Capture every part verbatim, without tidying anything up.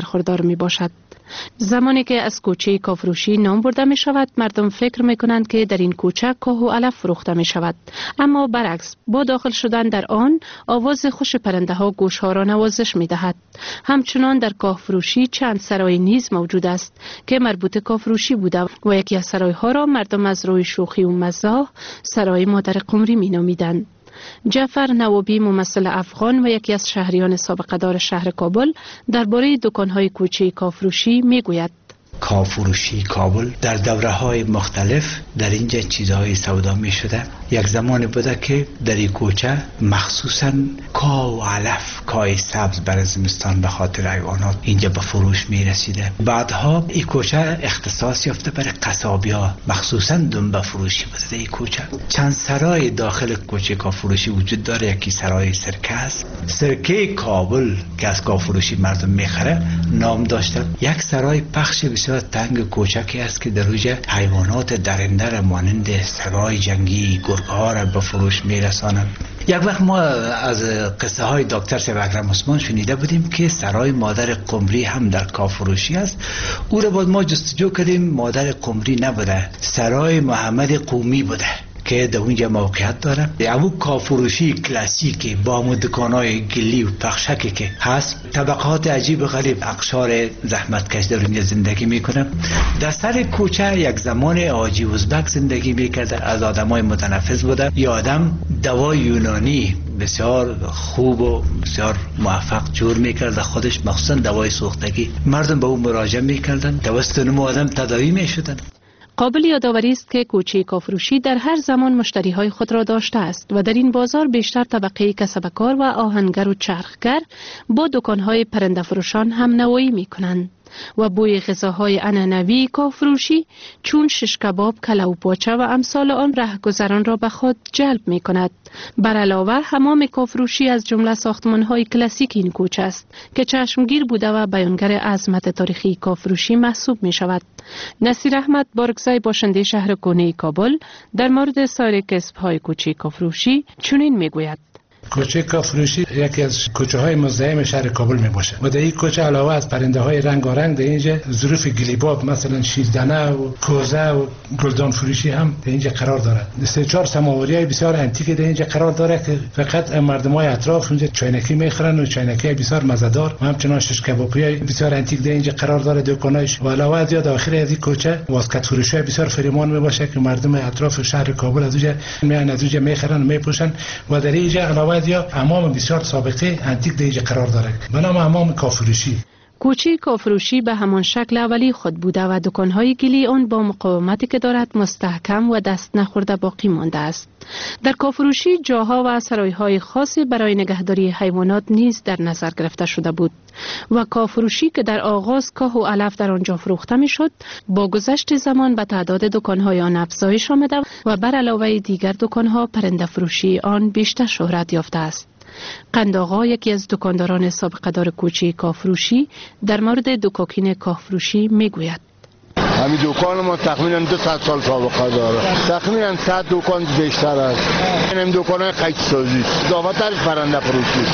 برخوردار می باشد. زمانی که از کوچه کافروشی نام برده می شود، مردم فکر می کنند که در این کوچه کاه و علف فروخته می شود، اما برعکس، با داخل شدن در آن آواز خوش پرنده ها گوش ها را نوازش می دهد. همچنان در کافروشی چند سرای نیز موجود است که مربوط کافروشی بوده و یکی از سرای ها را مردم از روی شوخی و مزاح سرای مادر قمری می نامیدند. جعفر نوابی، ممثل افغان و یکی از شهریان سابقه دار شهر کابل، درباره دکان‌های کوچه کافروشی میگوید: کافروشی کابل در دوره های مختلف در اینجا چیزهای سودا می شده. یک زمانی بوده که در این کوچه مخصوصا کاه و علف، کاه سبز برای زمستان به خاطر حیوانات اینجا به فروش می رسیده. بعدها این کوچه اختصاص یافته برای قصابی ها، مخصوصا دنبه فروشی بوده. این کوچه چند سرای داخل کوچه کافروشی وجود داره. یکی سرای سرکه است، سرکه کابل که از کافروشی مردم میخره نام داشته. یک سرای پخش بسیار تنگ کوچکی است که در اوجه حیوانات درنده را مانند سگای جنگی، گرگ‌ها را به فروش میرسانند. یک وقت ما از قصه های دکتر سیب اکرم عثمان شنیده بودیم که سرای مادر قمری هم در کافروشی است. او را باید ما جستجو کردیم، مادر قمری نبوده، سرای محمد قومی بوده که در اونجا موقعیت داره. او کافروشی کلاسیکی با همون دکانای گلی و پخشکی که هست، طبقات عجیب و غریب اقشار زحمتکش در اونجا زندگی میکنه. در سر کوچه یک زمان حاجی ازبک زندگی میکرده، از آدمای متنفس بوده. یه آدم دوای یونانی بسیار خوب و بسیار موفق جور میکرده خودش، مخصوصا دوای سوختگی. مردم به اون مراجعه میکردن، توسط اون آدم تداوی میشدن. قابل یادآوری است که کوچه کافروشی در هر زمان مشتری های خود را داشته است و در این بازار بیشتر طبقه کسبکار و آهنگر و چرخگر با دکان های پرنده فروشان هم نوایی می کنند و بوی غذاهای عنعنوی کافروشی چون شش کباب، کلو پاچه و امثال آن رهگذران را به خود جلب می کند. بر علاوه حمام کافروشی از جمله ساختمان های کلاسیک این کوچه است که چشمگیر بوده و بیانگر عظمت تاریخی کافروشی محسوب می شود. نصیر احمد بارگزای، باشنده شهر کهنه کابل، در مورد سایر کسب های کوچه کافروشی چنین می گوید: کوچه کافروشی یکی از کوچه های مزاحم شهر کابل می باشه و در این کوچه علاوه از پرنده های رنگارنگ در اینجا ظروف گلیباب مثلا شیردنه و کوزه و گلدان فروشی هم در اینجا قرار دارد. سه چهار سماوری های بسیار انتیک در اینجا قرار داره که فقط مردم های اطراف اونجا چاینکی میخرن و چاینکی بسیار مزه‌دار و همچنین شش کبابی های بسیار انتیک در اینجا قرار داره دکانایش. و علاوه از یا داخل از این کوچه واسکت فروشی های بسیار فریمان می باشه که مردم اطراف شهر کابل از اونجا میان از اونجا میخرن و میپوشن. و در اینجا علاوه یا حمام بسیار سابقه انتیک دیگه قرار داره به نام حمام کافروشی. کوچه کافروشی به همان شکل اولی خود بوده و دکان‌های گلی آن با مقاومتی که دارد مستحکم و دست نخورده باقی مانده است. در کافروشی جاها و سرای‌های خاصی برای نگهداری حیوانات نیز در نظر گرفته شده بود و کافروشی که در آغاز کاه و علف در آنجا فروخته می‌شد، با گذشت زمان به تعداد دکان‌های آن افزایش آمده و بر علاوه دیگر دکان‌ها پرنده فروشی آن بیشتر شهرت یافته است. قندآقا، یکی از دکانداران سابقه دار کوچه کافروشی، در مورد دکاکین کافروشی میگوید: همین دکان ما تقریباً دو صد سال سابقه داره، تقریباً صد دکان بیشتر است. این دکان‌های خیلی سازی، اضافترش پرنده فروشی.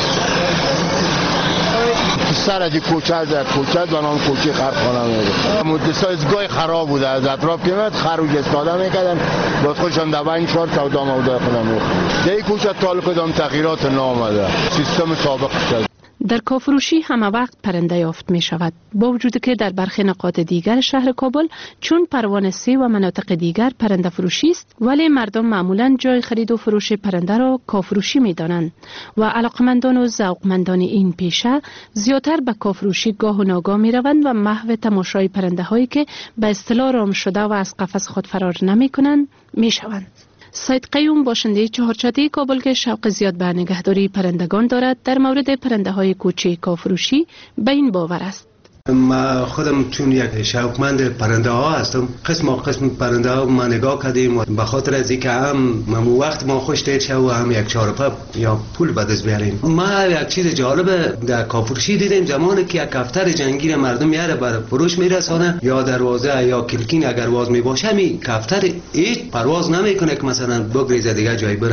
سر از کوچه از کوچه از بنام کوچه خرخانه میره. مدرسه ازگاه خراب بوده، از اطراف پیمت خروج استاده میکردن، باز خودشان دوان چهار سودا مودا خودم میخورد. در این کوچه طالب کدام تغییرات نامده، سیستم سابق شد. در کافروشی همه وقت پرنده یافت می شود، با وجود که در برخی نقاط دیگر شهر کابل چون پروانه سه و مناطق دیگر پرنده فروشی است، ولی مردم معمولا جای خرید و فروش پرنده را کافروشی می دانند و علاقمندان و ذوقمندان این پیشه زیادتر به کافروشی گاه و ناگاه می روند و محو تماشای پرنده هایی که به اصطلاح رام شده و از قفس خود فرار نمی کنند می شوند. سید قیوم، باشنده چهارچاده کابل که شوق زیاد به نگهداری پرندگان دارد، در مورد پرنده های کوچه کافروشی به این باور است: ما خودم چون یک شوقمند پرنده ها هستم، قسم قسم پرنده ها ما نگاه کردیم و به خاطر از اینکه هم مو وقت ما خوش دید شو و هم یک چارپا یا پول به دست بیاریم. ما یک چیز جالب در کافروشی دیدیم، زمانی که یک کفتر جنگی مردم میاره بر فروش میرسانه یا دروازه یا کلکین اگر واز می باشه، می کفتر هیچ پرواز نمیکنه که مثلا بگریزه دیگه جای بره.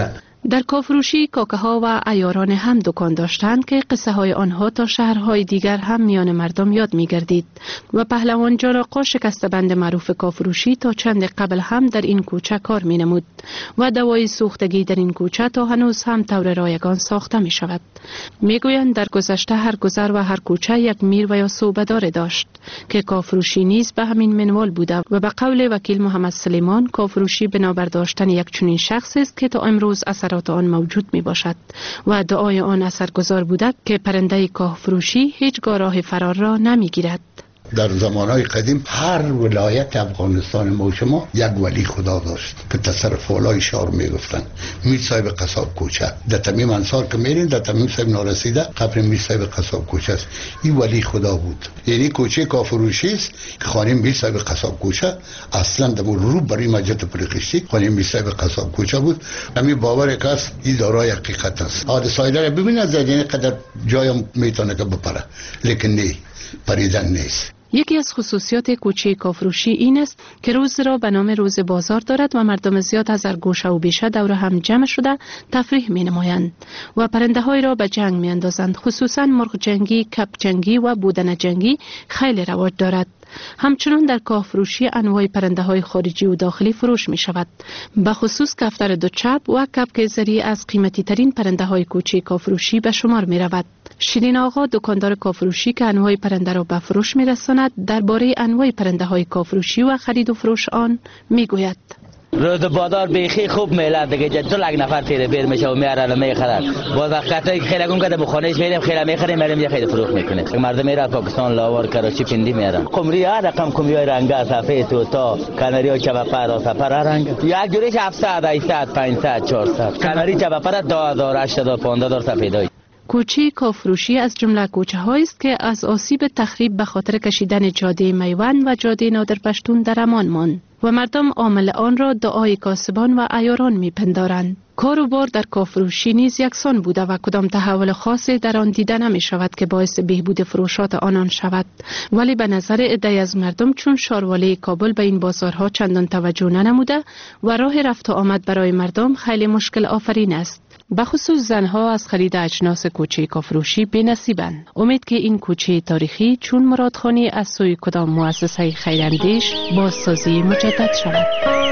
در کافروشی کاکه ها و عیاران هم دکان داشتند که قصه های آنها تا شهرهای دیگر هم میان مردم یاد می گردید و پهلوان جان آقا شکسته بند معروف کافروشی تا چند قبل هم در این کوچه کار می نمود و دوای سوختگی در این کوچه تا هنوز هم طور رایگان ساخته می شود. می گویند در گذشته هر گذر و هر کوچه یک میر و یا صوبدار داشت که کافروشی نیز به همین منوال بوده و به قول وکیل محمد سلیمان کافروشی بنابر داشتن یک چنین شخص است که تا امروز اثر آن موجود می باشد و دعای آن اثرگذار بوده که پرنده کافروشی هیچگاه راه فرار را نمی گیرد. در زمانهای قدیم هر ولایت افغانستان ما شما یک ولی خدا داشت که تصرف والای شهر میگفتن میر صاحب قصاب کوچه. در تمیم انصار که میرین در تمیم صاحب نارسیده قبر میر صاحب قصاب کوچه است. این ولی خدا بود. یعنی کوچه کافروشی است که خانه میر صاحب قصاب کوچه اصلا در رو برای مسجد پرخشتی خانه میر صاحب قصاب کوچه بود. همین باور که است این دارای حقیقت است. حادثه را ببین از این قدر جای میتونه که بپره لیکن نه پریدن نیست. یکی از خصوصیات کوچه کافروشی این است که روز را به نام روز بازار دارد و مردم زیاد از هر گوشه و بیشه دور هم جمع شده تفریح می نمایند و پرنده های را به جنگ می اندازند. خصوصا مرغ جنگی، کپ جنگی و بودن جنگی خیلی رواج دارد. همچنان در کافروشی انواع پرنده های خارجی و داخلی فروش می شود. به خصوص کفتر دو چپ و کپک زری از قیمتی ترین پرنده های کوچه کافروشی به شمار می رود. شیرین آقا دکاندار کافروشی که انواع پرنده را به فروش می رساند درباره انواع پرنده های کافروشی و خرید و فروش آن می گوید. روز بازار بیخی خوب میلاد دیگه جد لگ نفر تیره بیر میشه و میارن و میخرن. باز وقتی خیلی گم کرده بخونهش میریم خیلی میخریم میریم یه خیلی فروخت میکنه. مردم میره پاکستان لاور کراچی پندی میارن. قمری ها رقم قمری های رنگا سفید توتا کاناری ها چوپر سفر رنگ. یک جوریش هفتصد هشتصد پانصد چهارصد. کاناری چوپر دو هزار هشتصد پانصد سفیدای. کوچه کافروشی از جمله کوچه هایی است که از آسیب تخریب به خاطر کشیدن جاده میوند و جاده نادر پشتون در امان ماند و مردم عامل آن را دعای کاسبان و عیاران میپندارند. کار و بار در کافروشی نیز یکسان بوده و کدام تحول خاصی در آن دیده نمی شود که باعث بهبود فروشات آنان شود، ولی به نظر عده‌ای از مردم چون شارواله کابل به این بازارها چندان توجه ننموده و راه رفت و آمد برای مردم خیلی مشکل آفرین است. بخصوص زنها از خرید اجناس کوچه کافروشی بی نصیبند. امید که این کوچه تاریخی چون مرادخانی از سوی کدام مؤسسه خیراندیش بازسازی مجدد شود.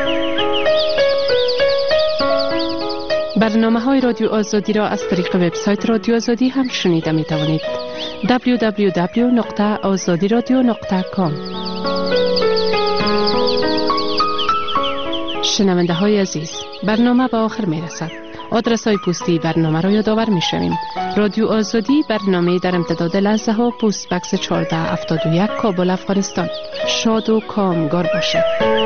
برنامه های رادیو آزادی را از طریق وبسایت رادیو آزادی هم شنیده می توانید. دبلیو دبلیو دبلیو نقطه آزادی رادیو نقطه کام. شنونده های عزیز، برنامه به آخر می رسد. آدرس های پستی برنامه را یادآور می شویم. رادیو آزادی، برنامه در امتداد لحظه ها، پست بکس چهارده هفتاد و یک، کابل، افغانستان. شاد و کامگار باشید.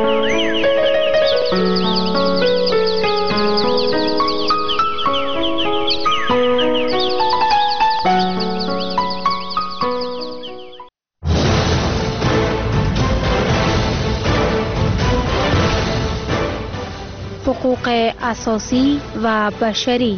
حقوق اساسی و بشری.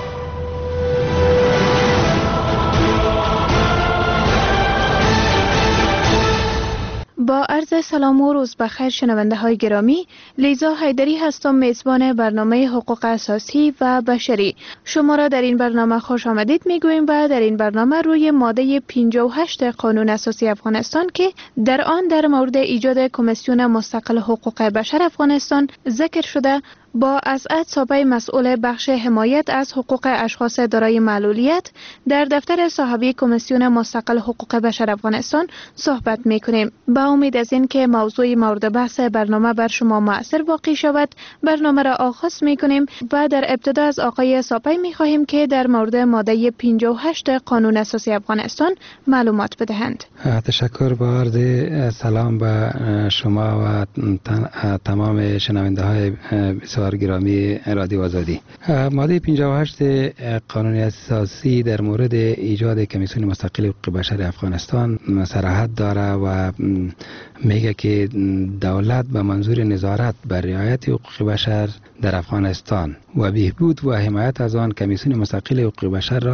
با عرض سلام و روز بخیر شنونده های گرامی، لیزا حیدری هستم، میزبان برنامه حقوق اساسی و بشری. شما را در این برنامه خوش آمدید میگوییم و در این برنامه روی ماده پنجاه و هشت قانون اساسی افغانستان که در آن در مورد ایجاد کمیسیون مستقل حقوق بشر افغانستان ذکر شده با اسعد صابی مسئول بخش حمایت از حقوق اشخاص دارای معلولیت در دفتر صاحبی کمیسیون مستقل حقوق بشر افغانستان صحبت میکنیم. با امید از این که موضوع مورد بحث برنامه بر شما مؤثر واقع شود، برنامه را آغاز میکنیم و در ابتدا از آقای صابی میخواهیم که در مورد ماده پنجاه و هشت قانون اساسی افغانستان معلومات بدهند. تشکر. با عرض سلام به شما و تمام شنونده های بسیار گرامی رادیو آزادی. ماده پنجاه و هشت قانون اساسی در مورد ایجاد کمیسیون مستقل حقوق بشر افغانستان صراحت داره و میگه که دولت به منظور نظارت بر رعایت حقوق بشر در افغانستان و بهبود و حمایت از آن کمیسیون مستقل حقوق بشر را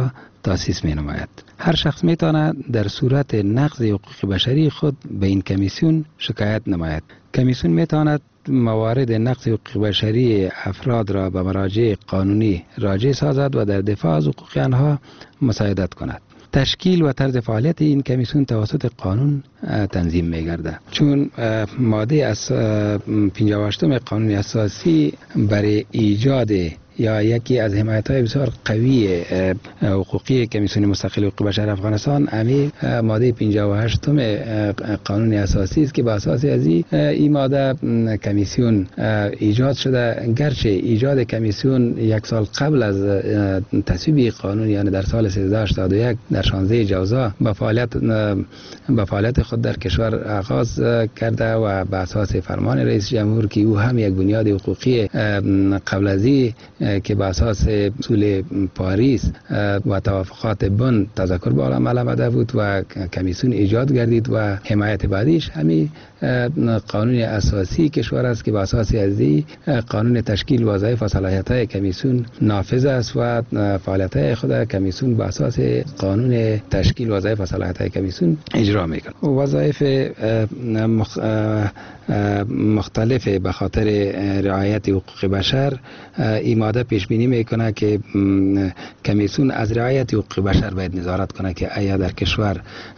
تاسیس می نماید. هر شخص می تواند در صورت نقض حقوق بشری خود به این کمیسیون شکایت نماید. کمیسیون می تواند موارد نقض حقوق بشری افراد را به مراجع قانونی راجع سازد و در دفاع از حقوق آنها مساعدت کند. تشکیل و طرز فعالیت این کمیسیون توسط قانون تنظیم می گردد، چون ماده از پنجاه و هشتم قانون اساسی برای ایجاد یا یکی از حمایت‌های بسیار قوی حقوقی کمیسیون مستقل حقوق بشر افغانستان امی ماده پنجاه و هشتم قانون اساسی است که با اساس از این ماده کمیسیون ایجاد شده. گرچه ایجاد کمیسیون یک سال قبل از تصویب قانون، یعنی در سال سیزده هشتاد و یک در شانزده جوزا به فعالیت به فعالیت خود در کشور آغاز کرده و به اساس فرمان رئیس جمهور که او هم یک بنیاد حقوقی قبل از که به اساس اصول پاریس و توافقات بن تذکر به عمل آمده بود و کمیسیون ایجاد گردید و حمایت بعدیش همین قانون اساسی کشور است که به اساس از قانون تشکیل وظایف و صلاحیت‌های کمیسیون نافذ است و فعالیت‌های خود کمیسیون به اساس قانون تشکیل وظایف و صلاحیت‌های کمیسیون اجرا می‌کند. وظایف مخ... مختلف به خاطر رعایت حقوق بشر این ماده پیش بینی میکنه که کمیسیون از رعایت حقوق بشر باید نظارت کنه که آیا در کشور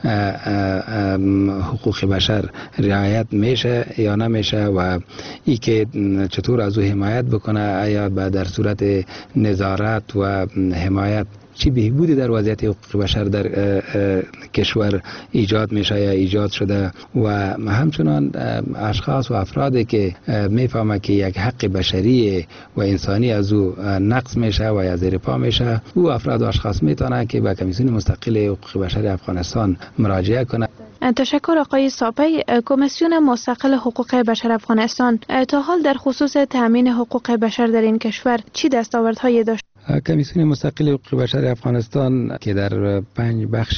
حقوق بشر رعایت میشه یا نمیشه و ای که چطور از او حمایت بکنه، آیا در صورت نظارت و حمایت چی بهبودی در وضعیت حقوق بشر در کشور ایجاد میشه یا ایجاد شده و همچنان اشخاص و افرادی که میفهمه که یک حق بشری و انسانی از او نقض میشه و یا زیر پا میشه، او افراد و اشخاص میتونن که به کمیسیون مستقل حقوق بشر افغانستان مراجعه کنه. تشکر آقای ساپی. کمیسیون مستقل حقوق بشر افغانستان تا حال در خصوص تامین حقوق بشر در این کشور چی دستاوردهایی داشت؟ کمیسیون مستقل حقوق بشر افغانستان که در پنج بخش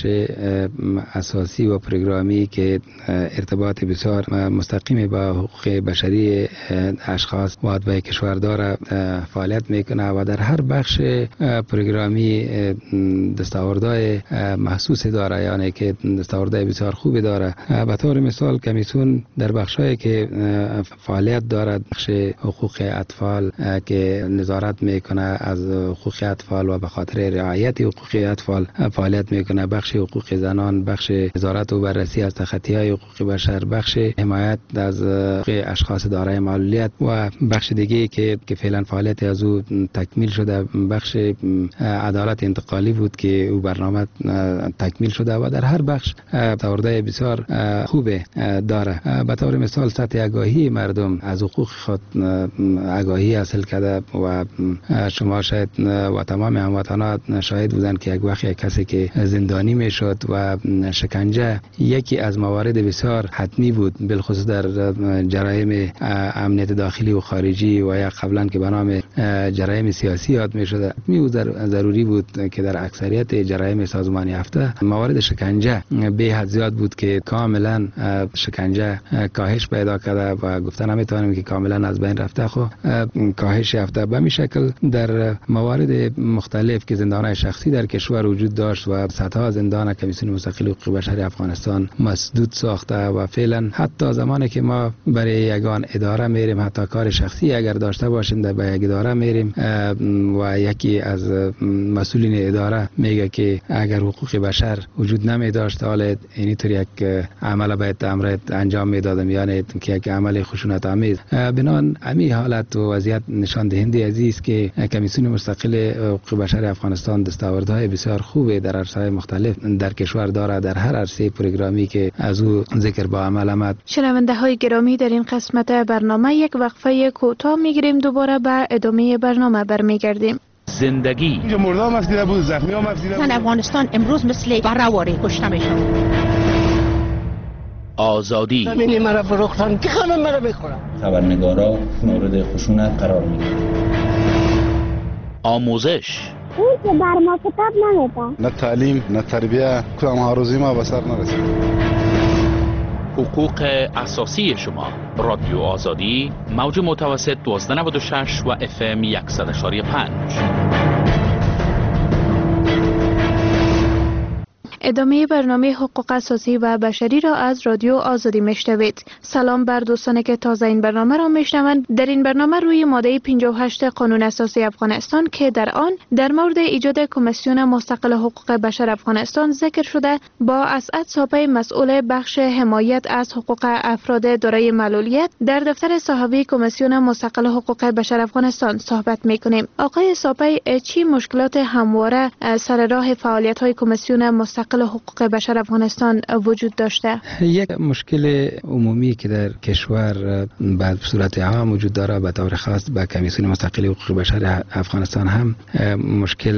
اساسی و پروگرامی که ارتباط بسیار مستقیم با حقوق بشری اشخاص و اتباع کشور داره فعالیت میکنه و در هر بخش پروگرامی دستاوردهای محسوس داره، یعنی که دستاوردهای بسیار خوبی داره. به طور مثال کمیسیون در بخشایی که فعالیت دارد، بخش حقوق اطفال که نظارت میکنه از حقوق اطفال و به خاطر رعایت حقوق اطفال فعالیت میکنه، بخش حقوق زنان، بخش نظارت و بررسی از تخطی‌های حقوق بشر، بخش حمایت از اشخاص دارای معلولیت و بخش دیگه که که فعلا فعالیت از او تکمیل شده بخش عدالت انتقالی بود که او برنامه تکمیل شده و در هر بخش تورده بسیار خوب داره. به طور مثال سطح آگاهی مردم از حقوق خود آگاهی حاصل کرده و شما شاید و تمام هموطنان شاهد بودن که یک وقت یک کسی که زندانی میشد و شکنجه یکی از موارد بسیار حتمی بود، بالخصوص در جرایم امنیت داخلی و خارجی و یا قبلا که به نام جرایم سیاسی یاد میشد. حتمی و ضروری بود که در اکثریت جرایم سازمانی یافته موارد شکنجه به حد زیاد بود که کاملا شکنجه کاهش پیدا کرده و گفتن نمیتونیم که کاملا از بین رفته، خو کاهش یافته. به همین شکل در موارد مختلف که زندان‌های شخصی در کشور وجود داشت و صدها زندان کمیسیون مستقل حقوق بشر افغانستان مسدود ساخته و فعلا حتی زمانی که ما برای یگان اداره میریم، حتی کار شخصی اگر داشته باشیم در به یک اداره میریم و یکی از مسئولین اداره میگه که اگر حقوق بشر وجود نمی داشت حالا اینطور یک عمل باید امر انجام میدادم، یعنی که یک عمل خشونت آمیز. بنان امی حالت و وضعیت نشان دهنده عزیز که کمیسیون مستقل حقوق بشر افغانستان دستاوردهای بسیار خوبه در عرصه‌های مختلف در کشور داره، در هر عرصه پروگرامی که از او ذکر با عمل آمد. شنونده های گرامی، در این قسمت برنامه یک وقفه کوتاه میگیریم، دوباره به ادامه برنامه برمیگردیم. زندگی اینجا مردم از دیده بود، زخمی هم از دیده بود. افغانستان امروز مثل بره‌واری کشته میشه. آزادی زمینی مرا فروختن که همه مرا میخورن. خبرنگارا مورد خشونت قرار میگیرن. آموزش اون که بر ما کتاب نمیدن، نه تعلیم نه تربیه، کدام هاروزی ما به سر نرسید. حقوق اساسی شما. رادیو آزادی موج متوسط دوازده نود و شش و اف ام صد و شش و پنج. ادامه برنامه حقوق اساسی و بشری را از رادیو آزادی میشنوید. سلام بر دوستانی که تازه این برنامه را میشنوند. در این برنامه روی ماده پنجاه و هشت قانون اساسی افغانستان که در آن در مورد ایجاد کمیسیون مستقل حقوق بشر افغانستان ذکر شده، با اسعد ساپی مسئول بخش حمایت از حقوق افراد دارای معلولیت در دفتر صاحبی کمیسیون مستقل حقوق بشر افغانستان صحبت میکنیم. آقای ساپی، چی مشکلات همواره سر راه فعالیت های کمیسیون مستقل حقوق بشر افغانستان وجود داشته؟ یک مشکل عمومی که در کشور به صورت عام وجود داره، به طور خاص به کمیسیون مستقل حقوق بشر افغانستان هم مشکل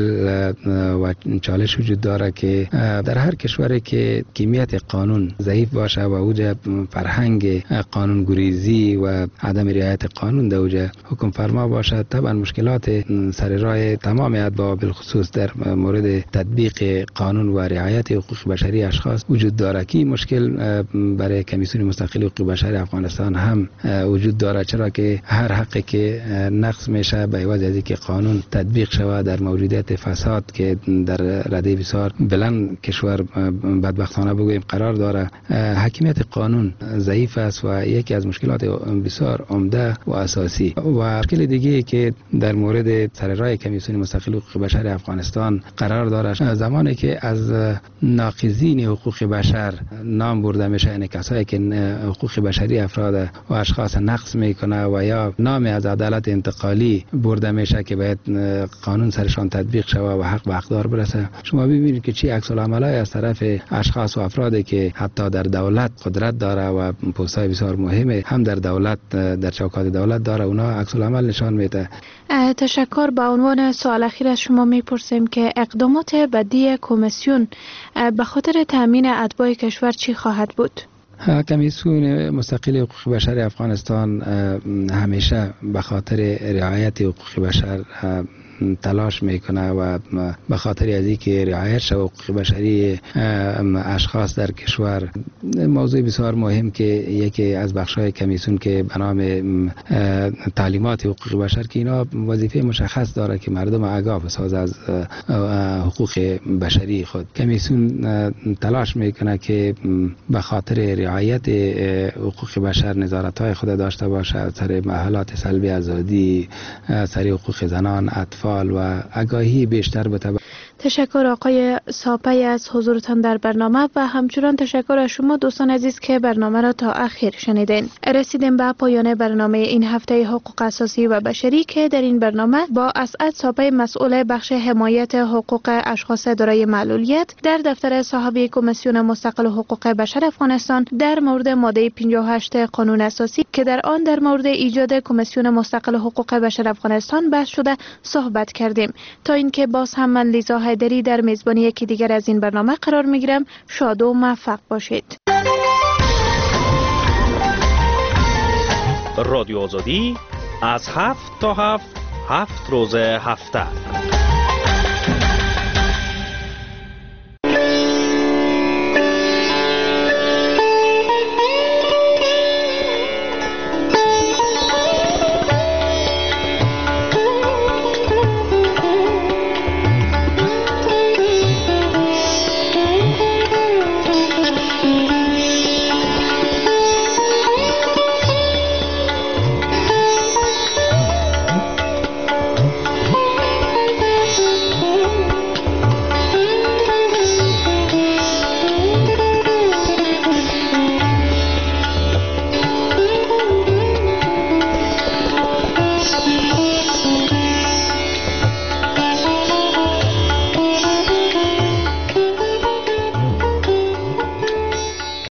و چالش وجود داره که در هر کشوری که کمیت قانون ضعیف باشه و اوج فرهنگ قانون گریزی و عدم رعایت قانون در اوج حکم فرما باشه، طبعا مشکلات سر راه تمام اتباع بالخصوص در مورد تطبیق قانون و رعایت حقوق بشری اشخاص وجود داره. که مشکل برای کمیسیون مستقل حقوق بشر افغانستان هم وجود داره، چرا که هر حقی که نقض میشه به عوض از اینکه قانون تطبیق شود در موجودیت فساد که در رده بسیار بلند کشور بدبختانه بگوییم قرار داره، حاکمیت قانون ضعیف است و یکی از مشکلات بسیار عمده و اساسی. و مشکل دیگه که در مورد سر راه کمیسیون مستقل حقوق بشر افغانستان قرار داره، زمانی که از ناقضین حقوق بشر نام برده میشه، یعنی کسایی که حقوق بشری افراد و اشخاص نقض میکنه و یا نام از عدالت انتقالی برده میشه که باید قانون سرشان تطبیق شود و حق به حقدار برسه، شما ببینید که چی عکس العملای از طرف اشخاص و افرادی که حتی در دولت قدرت داره و پست‌های بسیار مهمه هم در دولت در چوکات دولت داره، اونا عکس العمل نشان میده. تشکر. به عنوان سوال اخیر از شما میپرسیم که اقدامات بعدی کمیسیون به خاطر تامین اتباع کشور چی خواهد بود؟ کمیسیون مستقل حقوق بشر افغانستان همیشه به خاطر رعایت حقوق بشر تلاش میکنه و به خاطر از اینکه رعایت شود حقوق بشری اشخاص در کشور، موضوع بسیار مهم که یکی از بخش‌های کمیسیون که به نام تعلیمات حقوق بشر که اینا وظیفه مشخص داره که مردم آگاه بسازه از حقوق بشری خود. کمیسیون تلاش میکنه که به خاطر رعایت حقوق بشر نظارت‌های خود داشته باشه سر محلات سلب آزادی، سر حقوق زنان، اطفال و آگاهی بیشتر بده. تشکر آقای ساپی از حضورتان در برنامه و همچنان تشکر از شما دوستان عزیز که برنامه را تا آخر شنیدین. رسیدیم به پایان برنامه این هفته حقوق اساسی و بشری که در این برنامه با اسعد ساپی مسئول بخش حمایت حقوق اشخاص دارای معلولیت در دفتر صاحبی کمیسیون مستقل حقوق بشر افغانستان در مورد ماده پنجاه و هشت قانون اساسی که در آن در مورد ایجاد کمیسیون مستقل حقوق بشر افغانستان بحث شده صحبت کردیم. تا اینکه باز هم من لیزا حیدری در میزبانی یکی دیگر از این برنامه قرار میگیرم. شاد و موفق باشید. رادیو آزادی از هفت تا هفت هفت روز هفته